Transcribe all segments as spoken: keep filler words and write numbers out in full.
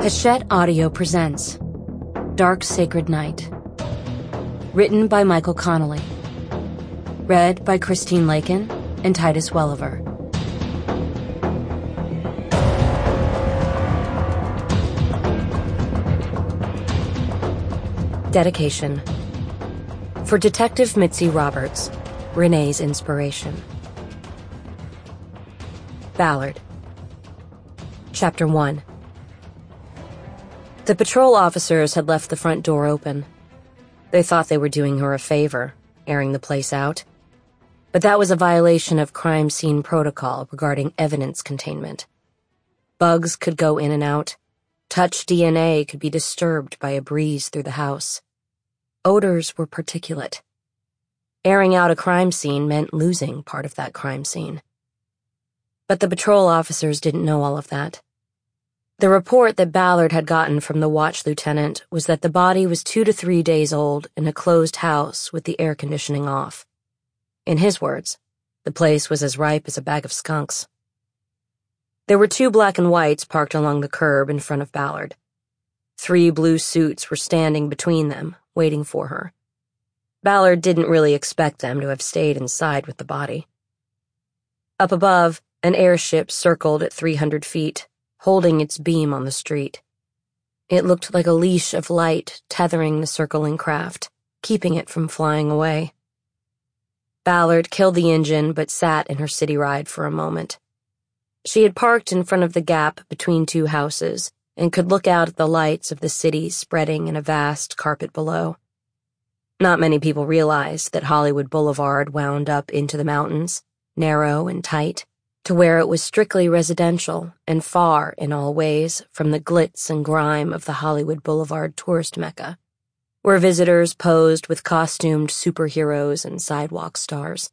Hachette Audio presents Dark Sacred Night. Written by Michael Connolly. Read by Christine Lakin and Titus Welliver. Dedication. For Detective Mitzi Roberts, Renee's inspiration. Ballard. Chapter one. The patrol officers had left the front door open. They thought they were doing her a favor, airing the place out. But that was a violation of crime scene protocol regarding evidence containment. Bugs could go in and out. Touch D N A could be disturbed by a breeze through the house. Odors were particulate. Airing out a crime scene meant losing part of that crime scene. But the patrol officers didn't know all of that. The report that Ballard had gotten from the watch lieutenant was that the body was two to three days old in a closed house with the air conditioning off. In his words, the place was as ripe as a bag of skunks. There were two black and whites parked along the curb in front of Ballard. Three blue suits were standing between them, waiting for her. Ballard didn't really expect them to have stayed inside with the body. Up above, an airship circled at three hundred feet, holding its beam on the street. It looked like a leash of light tethering the circling craft, keeping it from flying away. Ballard killed the engine but sat in her city ride for a moment. She had parked in front of the gap between two houses and could look out at the lights of the city spreading in a vast carpet below. Not many people realized that Hollywood Boulevard wound up into the mountains, narrow and tight, to where it was strictly residential and far, in all ways, from the glitz and grime of the Hollywood Boulevard tourist mecca, where visitors posed with costumed superheroes and sidewalk stars.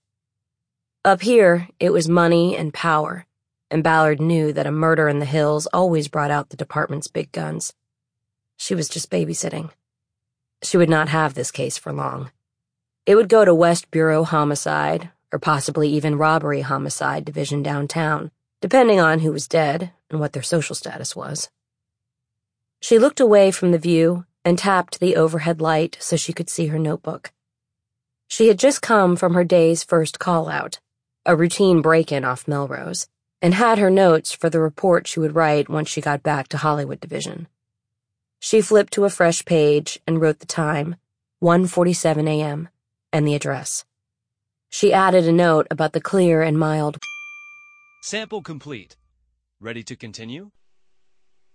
Up here, it was money and power, and Ballard knew that a murder in the hills always brought out the department's big guns. She was just babysitting. She would not have this case for long. It would go to West Bureau Homicide, or possibly even Robbery Homicide Division downtown, depending on who was dead and what their social status was. She looked away from the view and tapped the overhead light so she could see her notebook. She had just come from her day's first call-out, a routine break-in off Melrose, and had her notes for the report she would write once she got back to Hollywood Division. She flipped to a fresh page and wrote the time, one forty-seven a.m., and the address. She added a note about the clear and mild. Sample complete. Ready to continue?